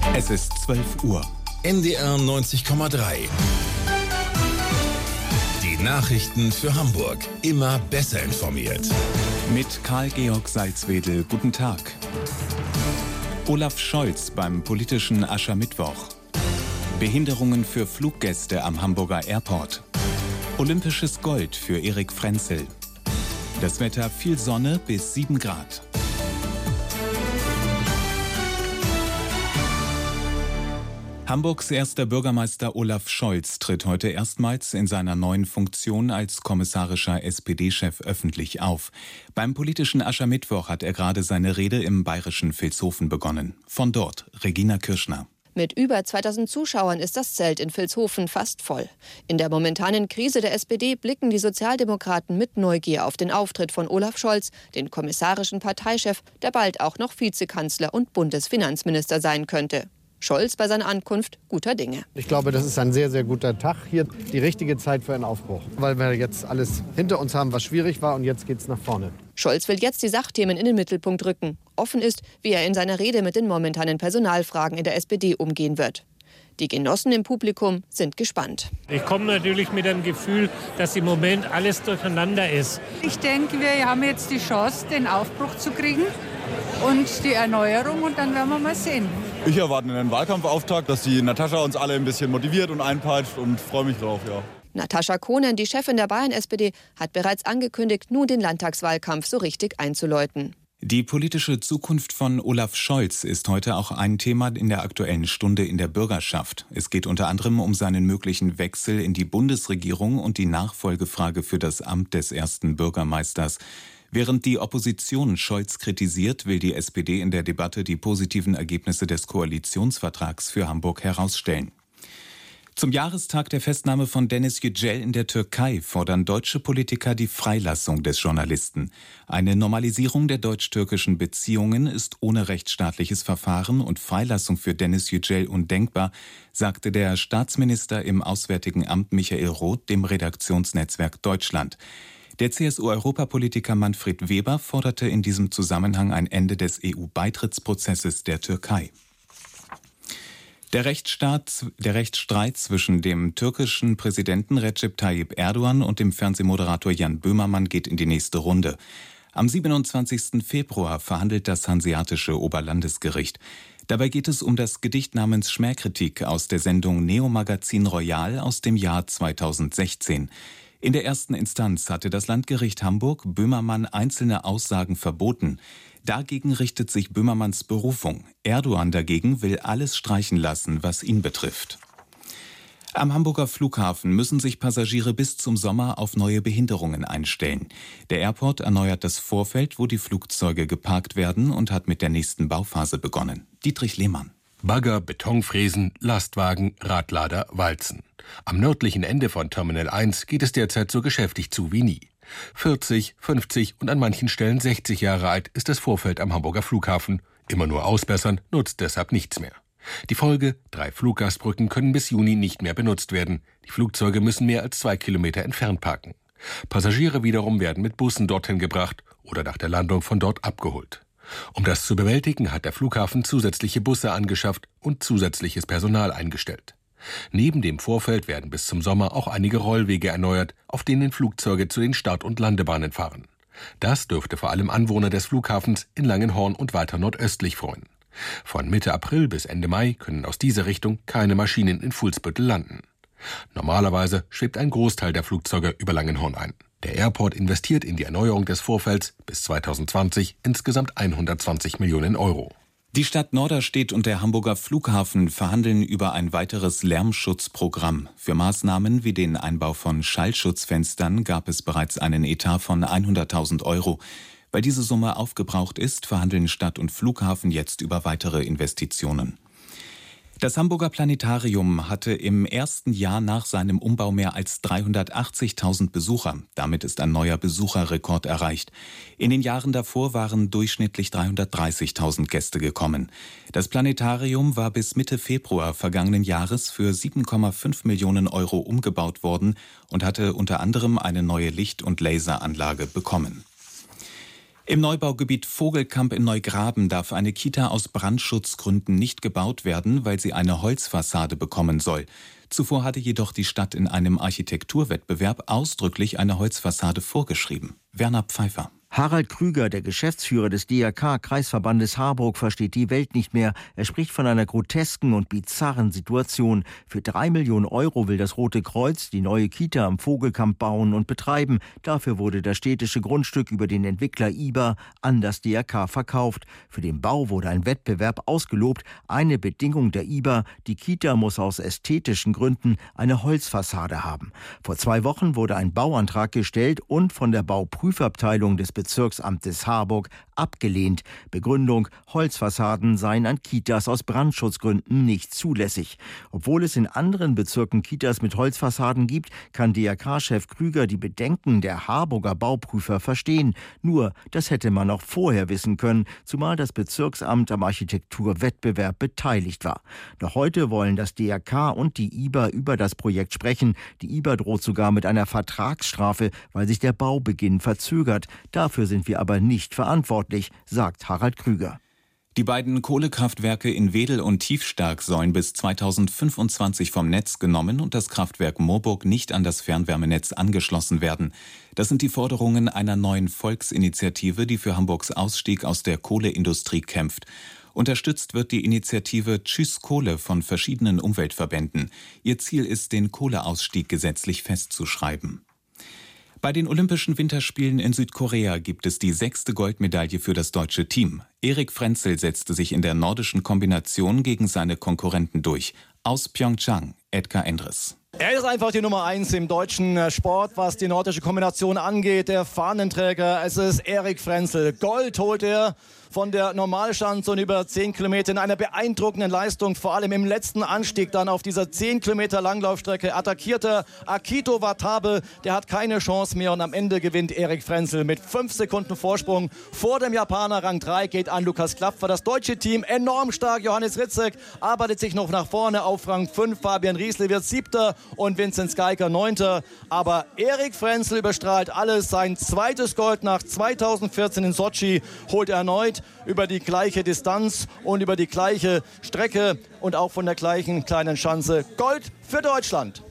Es ist 12 Uhr. NDR 90,3. Die Nachrichten für Hamburg. Immer besser informiert. Mit Karl-Georg Salzwedel. Guten Tag. Olaf Scholz beim politischen Aschermittwoch. Behinderungen für Fluggäste am Hamburger Airport. Olympisches Gold für Erik Frenzel. Das Wetter: viel Sonne bis 7 Grad. Hamburgs erster Bürgermeister Olaf Scholz tritt heute erstmals in seiner neuen Funktion als kommissarischer SPD-Chef öffentlich auf. Beim politischen Aschermittwoch hat er gerade seine Rede im bayerischen Vilshofen begonnen. Von dort Regina Kirschner. Mit über 2000 Zuschauern ist das Zelt in Vilshofen fast voll. In der momentanen Krise der SPD blicken die Sozialdemokraten mit Neugier auf den Auftritt von Olaf Scholz, den kommissarischen Parteichef, der bald auch noch Vizekanzler und Bundesfinanzminister sein könnte. Scholz bei seiner Ankunft guter Dinge. Ich glaube, das ist ein sehr, sehr guter Tag hier. Die richtige Zeit für einen Aufbruch. Weil wir jetzt alles hinter uns haben, was schwierig war, und jetzt geht's nach vorne. Scholz will jetzt die Sachthemen in den Mittelpunkt rücken. Offen ist, wie er in seiner Rede mit den momentanen Personalfragen in der SPD umgehen wird. Die Genossen im Publikum sind gespannt. Ich komme natürlich mit dem Gefühl, dass im Moment alles durcheinander ist. Ich denke, wir haben jetzt die Chance, den Aufbruch zu kriegen und die Erneuerung, und dann werden wir mal sehen. Ich erwarte einen Wahlkampfauftakt, dass die Natascha uns alle ein bisschen motiviert und einpeitscht, und freue mich drauf, ja. Natascha Kohnen, die Chefin der Bayern-SPD, hat bereits angekündigt, nun den Landtagswahlkampf so richtig einzuläuten. Die politische Zukunft von Olaf Scholz ist heute auch ein Thema in der Aktuellen Stunde in der Bürgerschaft. Es geht unter anderem um seinen möglichen Wechsel in die Bundesregierung und die Nachfolgefrage für das Amt des ersten Bürgermeisters. Während die Opposition Scholz kritisiert, will die SPD in der Debatte die positiven Ergebnisse des Koalitionsvertrags für Hamburg herausstellen. Zum Jahrestag der Festnahme von Deniz Yücel in der Türkei fordern deutsche Politiker die Freilassung des Journalisten. Eine Normalisierung der deutsch-türkischen Beziehungen ist ohne rechtsstaatliches Verfahren und Freilassung für Deniz Yücel undenkbar, sagte der Staatsminister im Auswärtigen Amt Michael Roth dem Redaktionsnetzwerk Deutschland. Der CSU-Europapolitiker Manfred Weber forderte in diesem Zusammenhang ein Ende des EU-Beitrittsprozesses der Türkei. Der Rechtsstreit zwischen dem türkischen Präsidenten Recep Tayyip Erdogan und dem Fernsehmoderator Jan Böhmermann geht in die nächste Runde. Am 27. Februar verhandelt das Hanseatische Oberlandesgericht. Dabei geht es um das Gedicht namens Schmähkritik aus der Sendung Neo Magazin Royal aus dem Jahr 2016. In der ersten Instanz hatte das Landgericht Hamburg Böhmermann einzelne Aussagen verboten. Dagegen richtet sich Böhmermanns Berufung. Erdogan dagegen will alles streichen lassen, was ihn betrifft. Am Hamburger Flughafen müssen sich Passagiere bis zum Sommer auf neue Behinderungen einstellen. Der Airport erneuert das Vorfeld, wo die Flugzeuge geparkt werden, und hat mit der nächsten Bauphase begonnen. Dietrich Lehmann. Bagger, Betonfräsen, Lastwagen, Radlader, Walzen. Am nördlichen Ende von Terminal 1 geht es derzeit so geschäftig zu wie nie. 40, 50 und an manchen Stellen 60 Jahre alt ist das Vorfeld am Hamburger Flughafen. Immer nur ausbessern nutzt deshalb nichts mehr. Die Folge: 3 Fluggastbrücken können bis Juni nicht mehr benutzt werden. Die Flugzeuge müssen mehr als 2 Kilometer entfernt parken. Passagiere wiederum werden mit Bussen dorthin gebracht oder nach der Landung von dort abgeholt. Um das zu bewältigen, hat der Flughafen zusätzliche Busse angeschafft und zusätzliches Personal eingestellt. Neben dem Vorfeld werden bis zum Sommer auch einige Rollwege erneuert, auf denen Flugzeuge zu den Start- und Landebahnen fahren. Das dürfte vor allem Anwohner des Flughafens in Langenhorn und weiter nordöstlich freuen. Von Mitte April bis Ende Mai können aus dieser Richtung keine Maschinen in Fuhlsbüttel landen. Normalerweise schwebt ein Großteil der Flugzeuge über Langenhorn ein. Der Airport investiert in die Erneuerung des Vorfelds bis 2020 insgesamt 120 Millionen Euro. Die Stadt Norderstedt und der Hamburger Flughafen verhandeln über ein weiteres Lärmschutzprogramm. Für Maßnahmen wie den Einbau von Schallschutzfenstern gab es bereits einen Etat von 100.000 Euro. Weil diese Summe aufgebraucht ist, verhandeln Stadt und Flughafen jetzt über weitere Investitionen. Das Hamburger Planetarium hatte im ersten Jahr nach seinem Umbau mehr als 380.000 Besucher. Damit ist ein neuer Besucherrekord erreicht. In den Jahren davor waren durchschnittlich 330.000 Gäste gekommen. Das Planetarium war bis Mitte Februar vergangenen Jahres für 7,5 Millionen Euro umgebaut worden und hatte unter anderem eine neue Licht- und Laseranlage bekommen. Im Neubaugebiet Vogelkamp in Neugraben darf eine Kita aus Brandschutzgründen nicht gebaut werden, weil sie eine Holzfassade bekommen soll. Zuvor hatte jedoch die Stadt in einem Architekturwettbewerb ausdrücklich eine Holzfassade vorgeschrieben. Werner Pfeiffer. Harald Krüger, der Geschäftsführer des DRK-Kreisverbandes Harburg, versteht die Welt nicht mehr. Er spricht von einer grotesken und bizarren Situation. Für 3 Millionen Euro will das Rote Kreuz die neue Kita am Vogelkamp bauen und betreiben. Dafür wurde das städtische Grundstück über den Entwickler IBA an das DRK verkauft. Für den Bau wurde ein Wettbewerb ausgelobt. Eine Bedingung der IBA: die Kita muss aus ästhetischen Gründen eine Holzfassade haben. Vor 2 Wochen wurde ein Bauantrag gestellt und von der Bauprüfabteilung des Bezirksamtes Harburg abgelehnt. Begründung: Holzfassaden seien an Kitas aus Brandschutzgründen nicht zulässig. Obwohl es in anderen Bezirken Kitas mit Holzfassaden gibt, kann DRK-Chef Krüger die Bedenken der Harburger Bauprüfer verstehen. Nur, das hätte man auch vorher wissen können, zumal das Bezirksamt am Architekturwettbewerb beteiligt war. Noch heute wollen das DRK und die IBA über das Projekt sprechen. Die IBA droht sogar mit einer Vertragsstrafe, weil sich der Baubeginn verzögert. Dafür sind wir aber nicht verantwortlich, sagt Harald Krüger. Die beiden Kohlekraftwerke in Wedel und Tiefstark sollen bis 2025 vom Netz genommen und das Kraftwerk Moorburg nicht an das Fernwärmenetz angeschlossen werden. Das sind die Forderungen einer neuen Volksinitiative, die für Hamburgs Ausstieg aus der Kohleindustrie kämpft. Unterstützt wird die Initiative Tschüss Kohle von verschiedenen Umweltverbänden. Ihr Ziel ist, den Kohleausstieg gesetzlich festzuschreiben. Bei den Olympischen Winterspielen in Südkorea gibt es die 6. Goldmedaille für das deutsche Team. Erik Frenzel setzte sich in der nordischen Kombination gegen seine Konkurrenten durch. Aus Pyeongchang, Edgar Endres. Er ist einfach die Nummer 1 im deutschen Sport, was die nordische Kombination angeht. Der Fahnenträger, es ist Erik Frenzel. Gold holt er von der Normalschanze und über 10 Kilometer in einer beeindruckenden Leistung. Vor allem im letzten Anstieg dann auf dieser 10 Kilometer Langlaufstrecke attackierte Akito Watabe. Der hat keine Chance mehr und am Ende gewinnt Erik Frenzel mit 5 Sekunden Vorsprung vor dem Japaner. Rang 3 geht an Lukas Klapfer. Das deutsche Team enorm stark. Johannes Ritzek arbeitet sich noch nach vorne auf Rang 5. Fabian Riesle wird 7. und Vincent Geiger 9. Aber Erik Frenzel überstrahlt alles. Sein zweites Gold nach 2014 in Sotschi holt er erneut über die gleiche Distanz und über die gleiche Strecke und auch von der gleichen kleinen Schanze. Gold für Deutschland.